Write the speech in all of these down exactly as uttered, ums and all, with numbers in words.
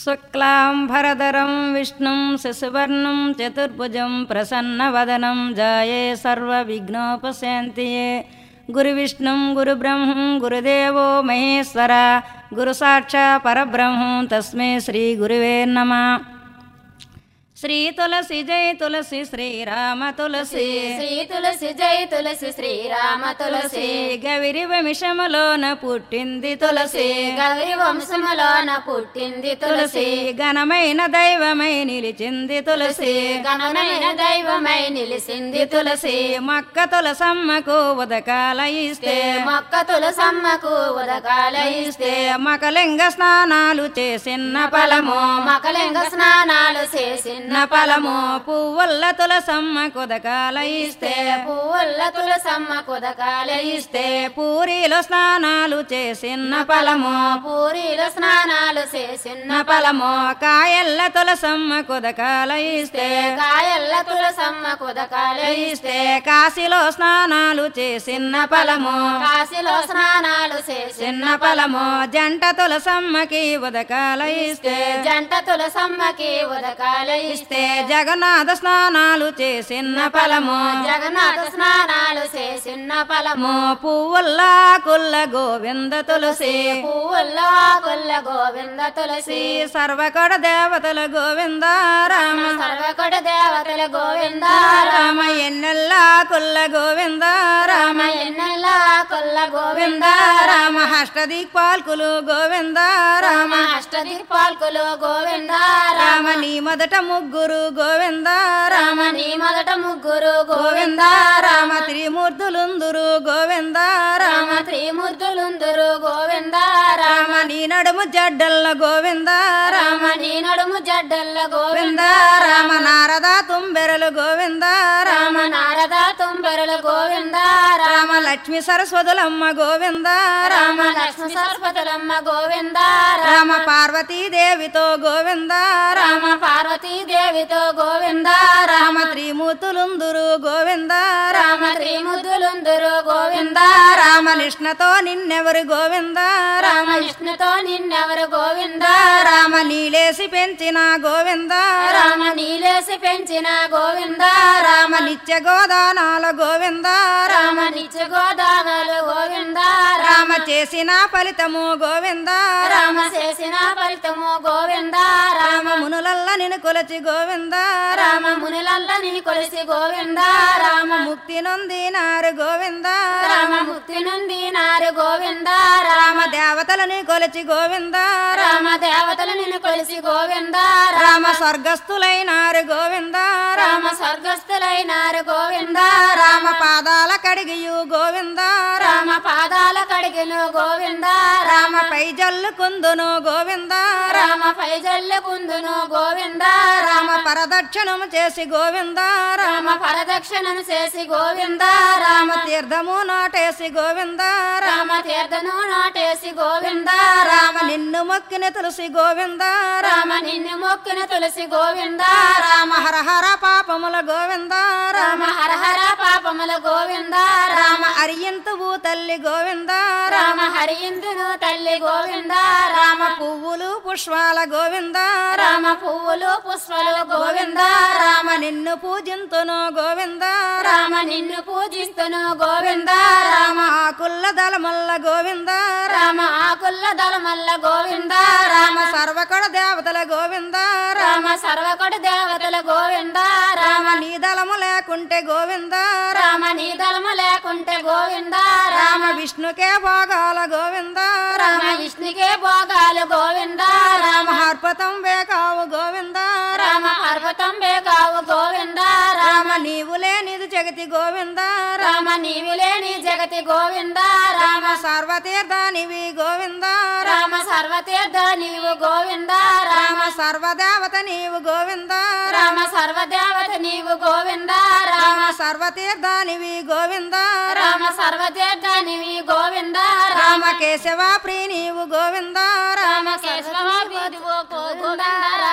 శుక్లాంబరధరం విష్ణుం శశివర్ణం చతుర్భుజం ప్రసన్నవదనం జాయే సర్వవిఘ్నోపశాంతియే. గురువిష్ణుం గురుబ్రహ్మం గురుదేవో మహేశ్వర గురు సాక్షాత్ పరబ్రహ్మం తస్మై శ్రీ గురువే నమః. శ్రీ తులసి జై తులసి శ్రీరామ తులసి శ్రీ తులసి జై తులసి శ్రీరామ తులసి. గవిరి వంశములోన పుట్టింది తులసి గౌరి వంశములోన పుట్టింది తులసి. ఘనమైన దైవమై నిలిచింది తులసి ఘనమైన దైవమై నిలిసింది తులసి. మొక్క తులసమ్మకు ఉదకాల ఇస్తే మొక్క తులసమ్మకు ఉదకాల ఇస్తే మకలింగ స్నానాలు చేసిన ఫలము మకలింగ స్నానాలు చేసిన ఫలము పువ్వుల్ల తులసమ్మ కుదకాల ఇస్తే పువ్వుల్ల తులసమ్మ కుదకాల ఇస్తే పూరిలో స్నానాలు చేసిన ఫలము పూరిలో స్నానాలు చేసిన ఫలము కాయల్ల తులసమ్మ కుదకాల ఇస్తే కాయల్ల తులసమ్మ కుదకాల ఇస్తే కాశీలో స్నానాలు చేసిన ఫలము కాశీలో స్నానాలు చేసిన చిన్న ఫలము జంట తులసమ్మకి ఉదకాల ఇస్తే జంట తులసమ్మకి ఉదకాల ఇస్తే జగన్నాథ స్నానాలు చేసిన ఫలము జగన్నాథ స్నానాలు చేసిన ఫలము పువ్వుల్లా కుల్ల గోవింద తులసి పువ్వుల్లో కుల్ల గోవింద తులసి. సర్వకడ దేవతల గోవింద రామ సర్వకొడ దేవతల గోవింద రామ ఎన్నెల్లా కుల్ల గోవింద రామ ఎన్నెల్ల కొల్ల గోవింద గోవింద రామ అష్టదిక్పాల్కులు గోవింద రామ అష్టదిక్పాల్కులు గోవింద రామ నీ మొదట ముగ్గురు గోవింద రామ రామ నీ మొదట ముగ్గురు గోవింద గోవింద రామ త్రిమూర్తులుందురు గోవింద రామ రామ త్రిమూర్తులుందురు గోవింద రామ రామ నీ నడుము జడ్డల్ల గోవింద రామ రామ నీ నడుము జడ్డల్ల గోవింద గోవింద రామ నారద తుంబెరలు గోవింద రామ రామ నారద తుంబెరలు గోవింద రామ రామ లక్ష్మి సరస్వతులమ్మ గోవింద రామ రామ లక్ష్మి సరస్వతులమ్మ గోవింద రామ పార్వతీదేవితో గోవింద రామ రామ పార్వతీ దేవితో గోవింద రామ త్రిమూర్తులుందురు గోవింద రామ రామ త్రిముద్దులుందురు గోవింద రామ నిష్ణతో నిన్నెవరు గోవింద రామ రామ విష్ణుతో నిన్నెవరు గోవింద రామ నీలేసి పెంచిన గోవింద రామ నీలేసి పెంచిన గోవింద రామ నిత్య గోదానాల గోవింద రామ నిత్య గోదావలు గోవింద రామ చేసిన ఫలితము గోవింద రామ చేసిన ఫలితము గోవింద రామ రామ మునులల్ల నిన్ను కొలచి గోవింద రామ మునులల్ల నీ కొలిసి గోవింద రామ ముక్తి నొందినారు గోవింద రామ ముక్తి నుండి నారు గోవింద రామ రామ దేవతలని కొలచి గోవింద రామ దేవతలు నిన్ను కొలిసి గోవింద రామ స్వర్గస్థులైనారు గోవింద రామ స్వర్గస్థులైనారు గోవింద రామ పాదాల కడిగియు గోవింద రామ పాదాల కడిగిను గోవింద రామ పై జల్లు కుందును గోవింద రామ పైజల్లు కుందును గోవింద రామ పరదక్షిణము చేసి గోవింద రామ పరదక్షిణను చేసి గోవింద రామ రామ తీర్థము నాటేసి గోవింద రామ తీర్థను నాటేసి గోవింద రామ నిన్ను మొక్కిన తులసి గోవింద రామ నిన్ను మొక్కిన తులసి గోవింద రామ హర హర పాపముల గోవింద రామ హర హర పాపముల గోవింద రామ అరియంతువు తల్లి గోవింద రామ హరియిందును తల్లి గోవింద రామ పువ్వులు పుష్పాల గోవింద రామ పువ్వులు పుష్పలు గోవింద రామ నిన్ను పూజింతును గోవింద రామ నిన్ను పూజిస్తును గోవింద రామ ఆకుల్ల దళమల్ల గోవింద రామ ఆకుల్ల దళమల్ల గోవింద రామ సర్వకడ దేవతల గోవింద రామ సర్వకొడ దేవతల గోవింద రామ రామ నీ దళము లేకుంటే గోవింద రామ నీ దళము లేకుంటే గోవింద రామ విష్ణుకే భోగాల గోవింద రామ విష్ణుకే భోగాలు గోవింద రామ హర్పతం వేకావు గోవింద రామ పర్వతం బేగావు గోవింద రామ రామ నీవు లేనిది జగతి గోవింద రామ నీవు లేని జగతి గోవింద రామ రామ సర్వతీర్థానివి గోవింద రామ సర్వతీర్థ నీవు గోవింద రామ రామ సర్వదేవత నీవు గోవింద రామ సర్వదేవత నీవు గోవింద రామ రామ సర్వతీర్థానివి గోవింద రామ సర్వతీర్థ నీవి గోవింద రామ రామ కేశవ ప్రియ నీవు గోవింద రామ కేశవ గోవింద రామ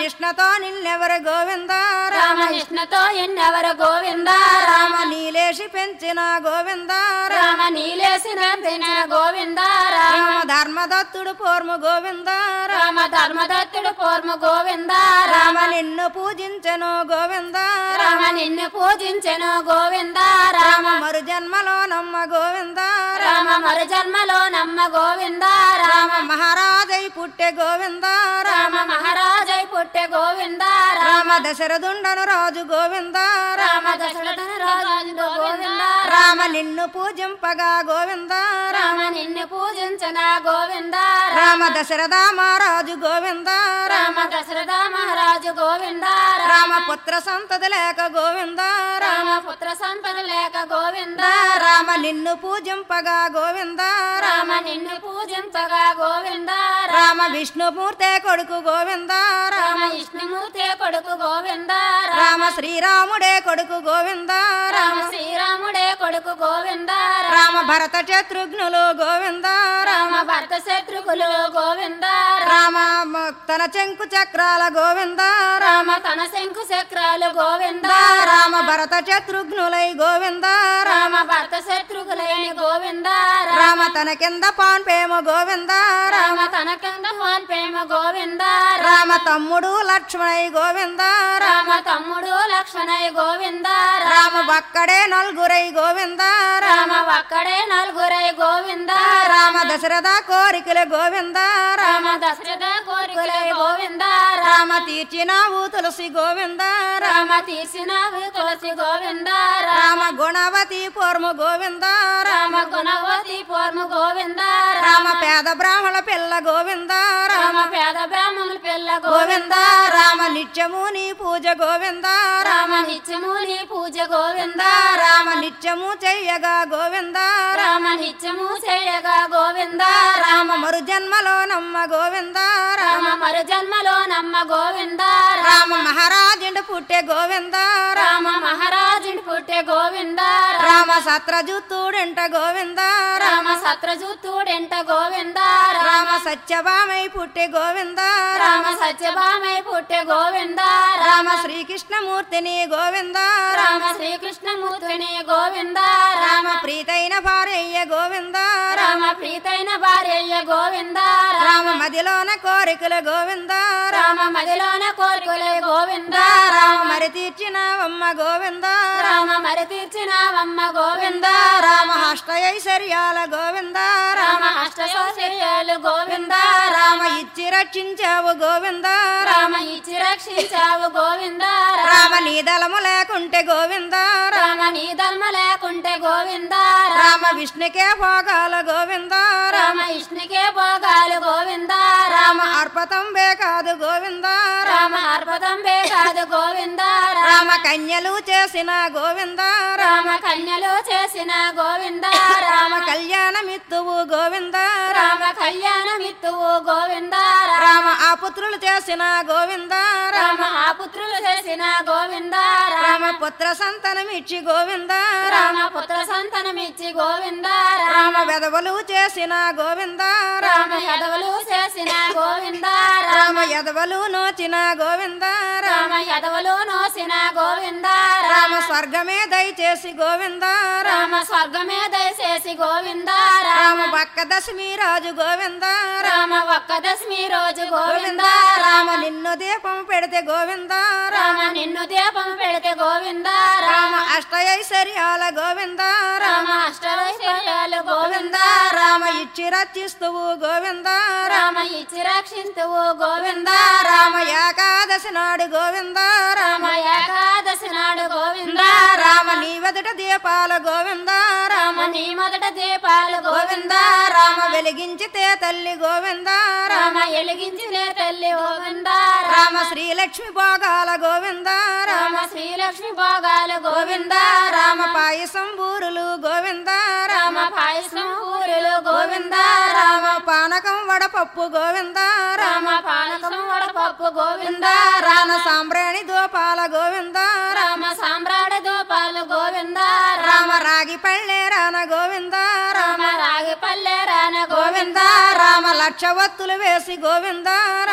నిష్ణతో నిన్నెవరు గోవింద రామ నిష్ణతో ఎన్నెవరు గోవింద రామ నీలేసి పెంచిన గోవింద రామ నీలేసిన పెంచిన గోవింద రామ రామ ధర్మదత్తుడు పూర్ము గోవింద రామ ధర్మదత్తుడు పూర్ము గోవింద రామ నిన్ను పూజించెను గోవింద రామ నిన్ను పూజించెను గోవింద రామ రామ మరు జన్మలో నమ్మ గోవింద రామ మరు జన్మలో నమ్మ గోవింద రామ రామ మహారాజై పుట్టె గోవింద రామ మహారాజై పుట్టె గోవింద రామ రామ దశరథుండను రాజు గోవింద రామ దశరథుని రాజు గోవింద రామ నిన్ను పూజింపగా గోవింద రామ నిన్ను పూజించన గోవింద రామ దశరథ మహారాజు గోవింద రామ దశరథ మహారాజు గోవింద రామ పుత్ర సంతతి లేక గోవింద రామ పుత్ర సంపద లేక గోవింద రామ నిన్ను పూజింపగా గోవింద రామ నిన్ను పూజింపగా గోవింద రామ విష్ణుమూర్తే కొడుకు గోవింద రామ విష్ణుమూర్తి కొడుకు గోవింద రామ శ్రీరాముడే కొడుకు గోవింద రామ శ్రీరాముడే కొడుకు గోవింద రామ భరత శత్రుఘ్నులు గోవింద రామ భర్త శత్రుఘులు గోవింద రామ మ- తన చెంకు చక్రాల గోవింద రామ తన శంకు చక్రాలు గోవింద రామ భరత శత్రుఘ్నులై గోవింద రామ భర్త శత్రుఘులైన గోవింద రామ తన కింద పాన్పేమ గోవింద రామ తన కింద హోన్ ప్రేమ గోవింద రామ తమ్ముడు లక్ష్మణై గోవింద రామ తమ్ముడు లక్ష్మణయ్య గోవింద రామ ఒక్కడే నలుగురై గోవింద రామ ఒక్కడే నలుగురై గోవింద రామ దశరథ కోరికల గోవింద రామ దశరథ కోరికలై గోవింద రామ తీర్చినావు తులసి గోవింద రామ తీసినవి తులసి గోవింద రామ గుణవతి పూర్ము గోవింద రామ గుణవతి పూర్ము గోవింద రామ పేద బ్రాహ్మణ పిల్ల గోవింద రామ పేద బ్రాహ్మణుల పిల్ల గోవింద గోవింద రామ నిత్యము నీ పూజ గోవింద రామ నిత్యము నీ పూజ గోవింద రామ నిత్యము చెయ్యగా గోవింద రామ నిత్యము చేయగా గోవింద రామ మరు జన్మలో నమ్మ గోవింద రామ మరు జన్మలో నమ్మ గోవింద రామ మహారాజుండు పుట్టే గోవింద రామ మహారాజుని పుట్టే గోవింద రామ సత్రజుత్తుడంట గోవింద రామ సత్రజూతుడెంట గోవింద రామ సత్యభామై పుట్టే గోవింద రామ సత్యభామై పుట్టే గోవింద రామ శ్రీకృష్ణమూర్తిని గోవింద రామ శ్రీకృష్ణమూర్తిని గోవింద రామ ప్రీతైన భార్య గోవింద రామ ప్రీతైన భార్య గోవింద రామ మదిలోన కోరికల గోవింద రామ మదిలోన కోరికలే గోవింద రామ మరి తీర్చినవమ్మ గోవింద రామ మరి తీర్చినవమ్మ గోవింద రామ అష్టైశ్వర్యాల గోవింద రామ అష్టసౌశర్యాలు గోవింద రామ ఇచ్చి రక్షించావు గోవింద రామ ఇచ్చి రక్షించావు గోవింద రామ నీ దళము లేకుంటే గోవింద రామ నీ ధర్మ లేకుంటే గోవింద రామ విష్ణుకే భోగాల గోవింద రామ విష్ణుకే భోగాలు గోవింద రామ అర్పతం కాదు గోవింద రామ అర్పతం కాదు గోవింద రామ కన్యలు చేసిన గోవింద రామ కన్యలు చేసిన గోవింద రామ కళ్యాణమిత్తువు గోవింద రామ కళ్యాణమిత్తువు గోవింద రామ ఆ పుత్రులు చేసిన గోవింద రామ ఆ పుత్రులు చేసిన గోవింద రామ పుత్ర సంతానమిచ్చి గోవింద రామ పుత్ర సంతానమిచ్చి గోవింద రామ వెదవలు చేసిన గోవింద రామ యదవులు చేసిన గోవింద రామ యదవలు నోచిన గోవింద రామ యదవులు నోసిన గోవింద రామ స్వర్గమే దయచేసి గోవింద రామ స్వర్గమే దయచేసి గోవింద రామ పక్క దశమి రాజు గోవింద రామ ఒక్క దశమి రోజు గోవింద రామ నిన్ను దీపం పెడితే గోవింద రామ నిన్ను దీపం పెడితే గోవింద రామ అష్టైశ్వర్యాల గోవింద రామ అష్టైశ్వర్యాలు గోవింద రామ ఇచ్చి రచిస్తువు గోవింద రామ ఇచ్చి రక్షిస్తువు గోవింద రామ ఏకాదశి నాడు గోవింద రామ ఏకాదశి నాడు గోవింద రామ నీ వెదట దీపాల గోవింద రామ నీ మొదట దీపాలు గోవింద రామ వెలిగించితే తల్లి గోవింద రామ ఎలిగించినే తల్లి గోవింద రామ శ్రీలక్ష్మి భోగాల గోవింద రామ శ్రీలక్ష్మి భోగాలు గోవింద రామ పాయసం బూరులు గోవింద రామ పాయసం ఊరులు గోవింద రామ పానకం వడపప్పు గోవింద రామ పానకం వడపప్పు గోవింద రామ సాంబ్రాణి దూపాల గోవింద రామ సామ్రాడ దూపాలు గోవింద రామ రాగి పళ్ళే రాన గోవింద రామ రాగి పల్లె రాన గోవింద రామ లక్ష వత్తులు వేసి గోవింద రామ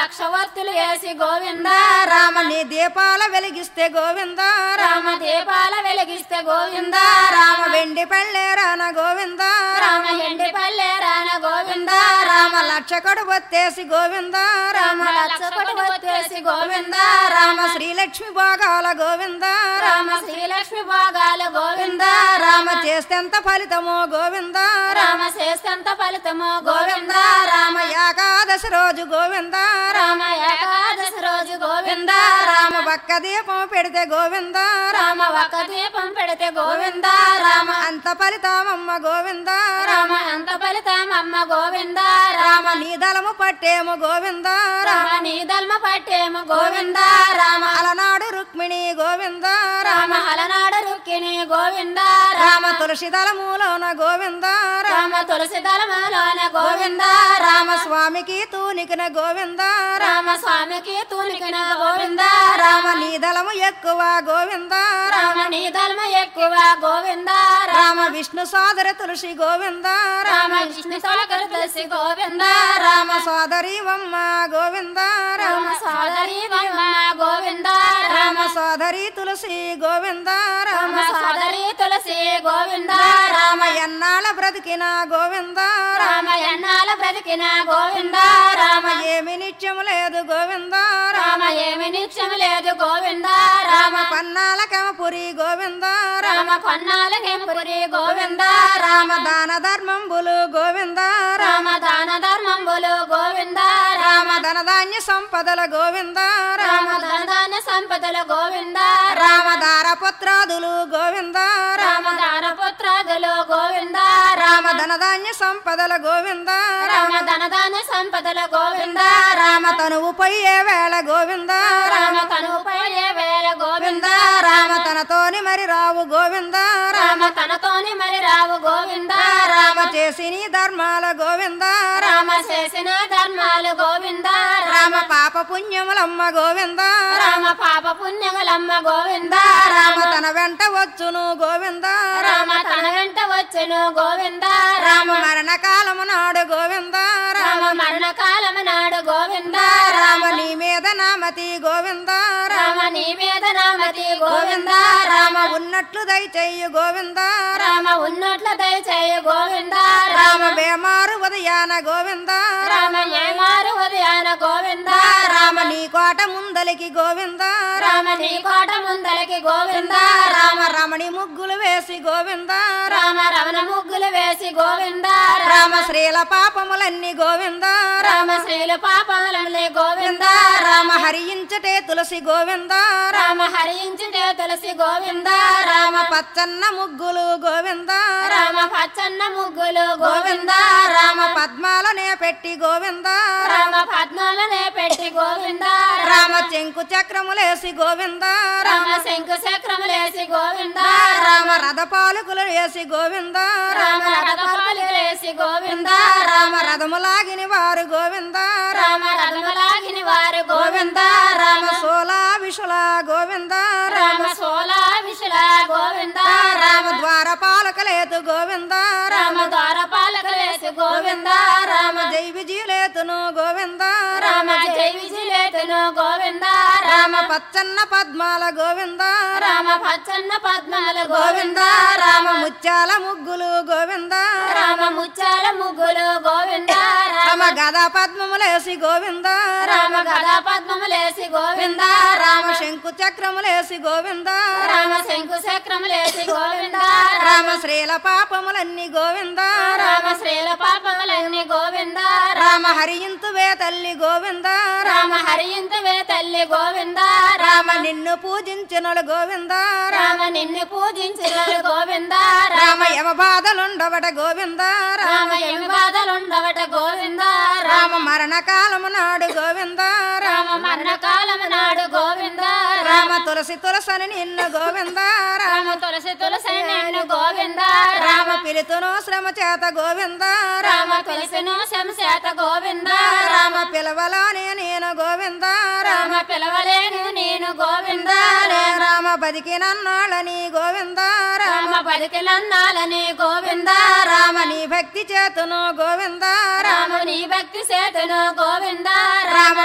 లక్ష ఒత్తులు వేసి గోవింద రామ నీ దీపాల వెలిగిస్తే గోవింద రామ దీపాల వెలిగిస్తే గోవింద రామ వెండి పళ్ళేరాన గోవింద రామ ఎండి పల్లెరాన గోవింద రామ లక్ష కొడుబొత్తేసి గోవింద రామ లక్ష కొడుబొత్తేసి గోవింద రామ శ్రీలక్ష్మి భోగాల గోవింద రామ శ్రీలక్ష్మి భోగాల గోవింద రామ చేస్తెంత ఫలితమో గోవింద రామ చేస్తెంత ఫలితమో గోవింద రామ ఏకాదశి రోజు గోవింద రామ ఏకాదశి రోజు గోవింద రామ ఒక్క దీపం పెడితే గోవింద రామ ఒక దీపం పెడితే గోవింద రామ అంత ఫలితమమ్మ గోవింద రామ అంత ఫలితం అమ్మ గోవింద రామ నీ దళము పట్టేము గోవింద రామ నీ దల్మ పట్టేము గోవింద రామ అలనాడు రుక్మిణి గోవింద రామ అలనాడు రుక్కిణి గోవింద రామ తులసి దళములోన గోవింద రామ తులసి దళములోన గోవింద రామ స్వామికి తూనికిన గోవింద రామ స్వామికి తూనికిన గోవింద రామ నీ దళము ఎక్కువ గోవింద రామ నీ దళము ఎక్కువ గోవింద రామ విష్ణు సోదర తులసి గోవింద రామ విష్ణు సోదర తులసి గోవింద రామ సోదరి వమ్మ గోవింద రామ సోదరి వమ్మ గోవింద రామ సోదరి తులసి గోవింద రామ సోదరి తులసి గోవింద రామ ఎన్నాళ్ళ బ్రతికిన గోవింద రామ ఎన్నాళ్ళ బ్రతికిన గోవింద రామ ఏమి నిత్యము లేదు గోవింద రామ ఏమి నిత్యం లేదు గోవింద రామ పన్నాల కమపురి గోవింద రామ కొన్నాల కెంపురి గోవింద రామ దాన ధర్మంబులు గోవింద రామ దాన ధర్మంబులు గోవింద రామ ధనధాన్య సంపదల గోవింద రామ ధనధాన సంపదల గోవింద రామ దారపుత్రాదులు గోవింద రామ దానపుత్రాదులు గోవింద రామ ధనధాన్య సంపదల గోవింద రామ ధనధాన సంపదల గోవింద రామ తనువు పోయే వేళ గోవింద రామ తనుపై వేల గోవింద రామ తనతోని మరి రావు గోవింద రామ తనతోని మరి రావు గోవింద రామ చేసి నీ ధర్మాల గోవింద రామ చేసిన ధర్మాలు గోవింద రామ పాప పుణ్యములమ్మ గోవింద రామ పాప పుణ్యములమ్మ గోవింద రామ తన వెంట వచ్చును గోవింద రామ తన వెంట వచ్చును గోవింద రామ మరణ కాలము నాడు గోవింద రామ మరణ కాలము నాడు గోవింద రామ నీ మీద నామతి గోవింద రామ నీ మీద నామతి గోవింద రామ ఉన్నట్లు దయచేయు గోవింద రామ ఉన్నట్ల దయచేయు గోవింద రామ బేమారు ఉదయాన గోవింద రామ ఏమారు ఉదయాన గోవింద రామ నీ కోట ముందలికి గోవింద రామ నీ కోట ముందలకి గోవింద రామ రమణి ముగ్గులు వేసి గోవింద రామ రమణ ముగ్గులు వేసి గోవింద రామ శ్రీల పాపములన్నీ గోవింద రామ శ్రీల పాపాలే గోవింద రామ హరించటే తులసి గోవింద రామ హరించుటే తులసి గోవింద రామ పచ్చన్న ముగ్గులు గోవింద రామ పచ్చన్న ముగ్గులు గోవింద రామ పద్మాలనే పెట్టి గోవింద రామ పద్మాలనే పెట్టి గోవింద రామ చెంకు చక్రములేసి గోవింద రామ శంకు చక్రములేసి గోవింద రామ రథ పాలకులు వేసి గోవింద రామ రథపాలు వేసి గోవింద రామ రథములాగిని వారు గోవింద రామ రథములాగిని వారు గోవింద రామ సోలా విషుల గోవింద రామ సోలా విషుల గోవింద రామ ద్వార పాలకలేతు గోవింద రామ ద్వారపాలకులు వేసి గోవింద రామ జై విజయలేతును గోవింద రామ జై విజయలేతును గోవింద రామ పచ్చన్న పద్మాల గోవింద రామ పచ్చన్న పద్మాల గోవింద రామ ముత్యాల ముగ్గులు గోవింద రామ ముత్యాల ముగ్గులు గోవింద రామ గదా పద్మములేసి గోవింద రామ గదా పద్మములేసి గోవింద రామ శంకు చక్రములేసి గోవింద రామ శంకు చక్రములేసి గోవింద రామ శ్రీల పాపములన్నీ గోవింద రామ శ్రీల పాపములన్నీ గోవింద రామ హరియింతువే తల్లి గోవింద రామ హరియింతువే తల్లి గోవింద రామ నిన్ను పూజించినోడు గోవింద రామ నిన్ను పూజించిన గోవింద రామ యమ బాధలుండవట గోవింద రామ ఎమి బాధలుండవట గోవింద రామ మరణ కాలము నాడు గోవింద రామ మరణ కాలము నాడు గోవింద రామ తులసి తులసని నిన్ను గోవింద రామ తులసి తులసి నేను గోవింద రామ పిలుతును శ్రమ చేత గోవింద రామ తులసిను శంసేత గోవింద రామ పిలవలోనే నేను గోవింద రామ పిలవలేను నేను గోవింద రామ బతికినన్నాళ్ళని గోవింద రామ బతికినన్నాలని గోవింద రామ నీ భక్తి చేతును గోవింద రామ నీ భక్తి చేతును గోవింద రామ మరణ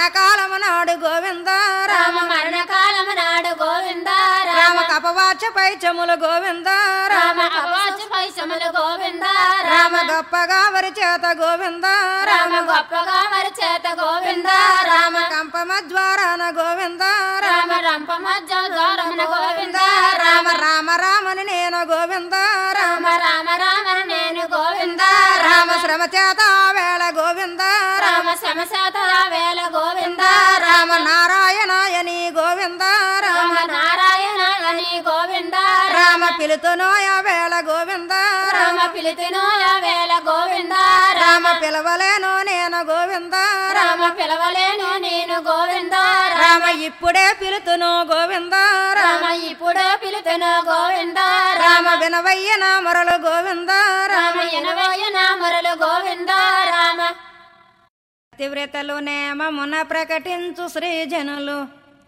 మరణకాలము నాడు గోవింద రామ మరణకాలము నాడు గోవింద రామ కపవాచ పైచములు గోవింద రామ కవచ పైశములు గోవింద రామ గొప్పగా వరి చేత గోవింద రామ గొప్పగా మరి చేత గోవింద రామ కంపమద్వారాన గోవింద రామ రంప మధ్య గౌరమున గోవింద రామ రామ రామని నేను గోవింద రామ రామ రామ నేను గోవింద రామ శ్రమ చేత వేళ గోవింద రామ శమశాత వేల గోవింద రామ నారాయణాయని గోవింద రామ నారాయణ అని గోవింద రామ పిలుతునోయ వేళ గోవింద రామ పిలితినో వేల గోవింద రామ పిలవలేను నేను గోవింద రామ పిలవలేను నేను గోవింద రామ ఇప్పుడే పిలుతును గోవింద రామ ఇప్పుడు పిలుతును గోవింద రామ వినవయ్యన మొరలు గోవింద రామ ఎనవయ్య నామరులు గోవింద రామ పతివ్రతలు నేమమున ప్రకటించు శ్రీజనులు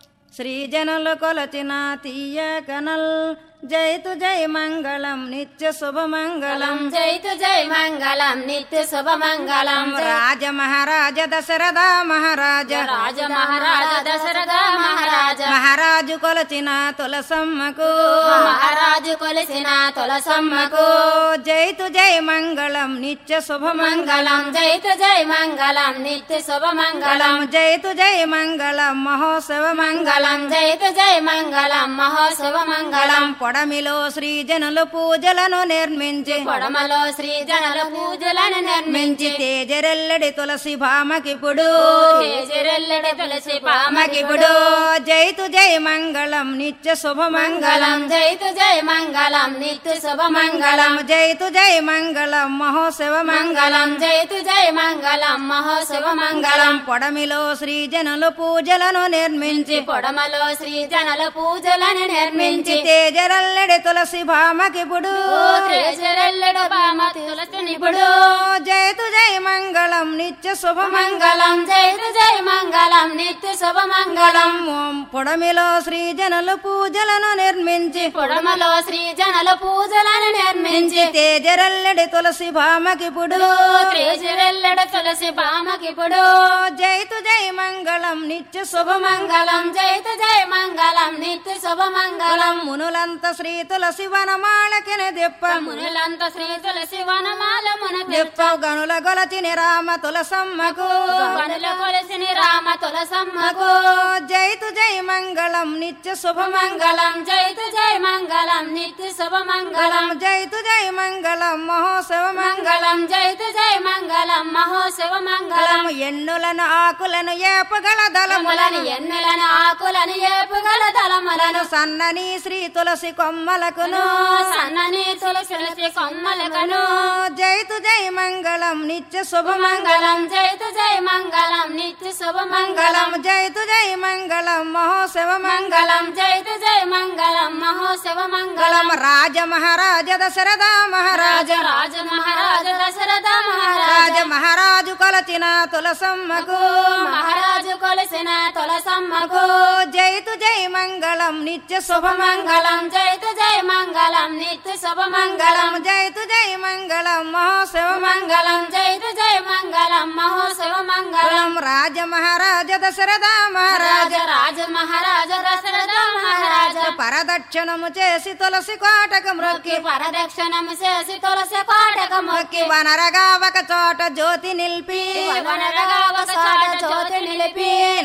శ్రీజనులు కొలచిన తీయ కనల్ జైతు జై మంగళం నిత్య శుభమంగళం జైతు జై మంగళం నిత్య శుభ మంగళం రాజ మహారాజ దశరథ మహారాజ రాజ మహారాజ దశరథ మహారాజ మహారాజు కొలచిన తులసమ్మకు మహారాజు కొలిసిన తులసమ్మకు జైతు జై మంగళం నిత్య శుభమంగళం మంగళం జైతు జై మంగళం నిత్య శుభ మంగళం జైతు జై మంగళం మహోత్సవ మంగళం జైతు జై మంగళం మహోత్సవ మంగళం పొడమిలో శ్రీజనులు పూజలను నిర్మించి పొడమలో శ్రీ జనుల పూజలను నిర్మించి తేజరెల్లడి తులసి భామకిపుడు తేజరెల్లడి తులసి భామకిపుడు జైతు జై మంగళం నిత్య శుభమంగళం మంగళం జైతు జై మంగళం నిత్య శుభ మంగళం జైతు జై మంగళం మహోత్సవ మంగళం మంగళం జైతు జై మంగళం మహోత్సవ మంగళం పొడమిలో శ్రీజనులు పూజలను నిర్మించి పొడమలో శ్రీ జనుల పూజలను నిర్మించి తేజరల్లడి తులసి భామకిపుడు తేజరెల్లడు బామ తులసి నిపుడు జైతు జై మంగళం నిత్య శుభమంగళం మంగళం జైతు జై మంగళం నిత్య శుభ మంగళం పొడమిలో శ్రీజనులు పూజలను నిర్మించి పొడమలో శ్రీ జనుల పూజలను నిర్మించి తేజరల్లడి తులసి భామకిపుడు తేజరెల్లడు తులసి బామకిపుడు జైతు జై మంగళం నిత్య శుభమంగళం మంగళం జైతు జై మంగళం నిత్య శుభ మంగళం మునులంత శ్రీ తులసి వనమాళకిని దిప్ప మునులంత శ్రీ తులసి వనమాల మున దిప్ప గనుల గొలచిని రామ తులసమ్మకు గనుల కొలసిని రామ తులసమ్మకు జైతు జై మంగళం నిత్య శుభమంగళం మంగళం జైతు జై మంగళం నిత్య శుభ మంగళం జైతు జై మంగళం మహోత్సవ మంగళం జైతు జై మంగళం మహోత్సవ మంగళం ఎన్నులను ఆకులను ఏపగల దళములను ములను ఎన్నెలను ఆకులను ఏపుగల తలములను సన్నని శ్రీ తులసి కొమ్మలకును సన్నని తులసి కొమ్మలకను జైతు జై మంగళం నిత్య శుభమంగళం మంగళం జైతు జై మంగళం నిత్య శుభ మంగళం జైతు జై మంగళం మహోత్సవ మంగళం జైతు జై మంగళం మహోత్సవ మంగళం రాజ మహారాజ దశరథ మహారాజ రాజ రాజ మహారాజ దశరథ మహారాజ రాజ మహారాజు కొలచిన తులసమ్మకు మహారాజు కొలిసిన తులసమ్మకు జైతు జై మంగళం నిత్య శుభమంగళం మంగళం జైతు జై మంగళం నిత్య శుభ మంగళం జైతు జై మంగళం మహోత్సవ మంగళం జైతు జై మంగళం మహోత్సవ మంగళం రాజ మహారాజ దశరథ మహారాజ రాజ రాజ మహారాజ దశరథ మహారాజ పరదక్షిణము చేసి తులసి కోటకు మ్రొక్కి పరదక్షిణము చేసి తులసి కోటక మొక్కి వనరగా ఒక చోట జ్యోతి నిలిపి వనరగా ఒక చోట జ్యోతి నిలిపి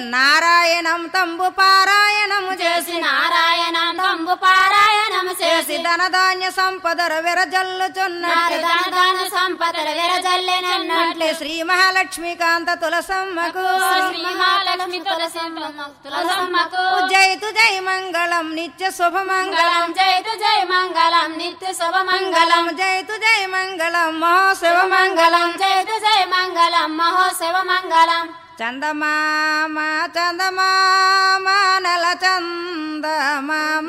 నారాయణం తంబు పారాయణము చేసి చేసి నారాయణం తంబు పారాయణము చేసి ధనధాన్య సంపదర విరజల్లుచున్నట్లు ధన ధన సంపదల విరజల్లినట్లు శ్రీ మహాలక్ష్మీకాంత తులసమ్మకు శ్రీ మహాలక్ష్మి తులసమ్మ తులసమ్మకు జైతు జై మంగళం నిత్య శుభమంగళం మంగళం జైతు జై మంగళం నిత్య శుభ మంగళం జైతు జై మంగళం మహోత్సవ మంగళం జైతు జై మంగళం మహోత్సవ మంగళం చందమామ చందమామ నల చందమామ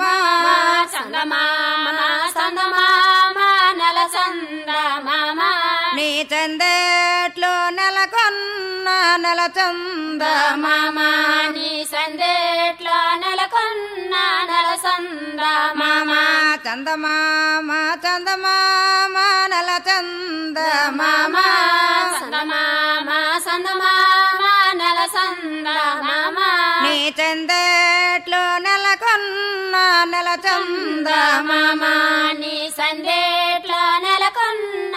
చందమామ చందమామ నల చందమామ నీ చందేట్లో నెలకొన్న నెల చందమామ చందమామ నీ సందేట్లో నెలకొన్న నల చందమామ చందమామ చందమామ నల చందమామ చందమామ చందమామ నల సందమామ నీ చందేట్లో నెలకొన్న నెల చందమామ నీ సందేట్లో నెలకొన్న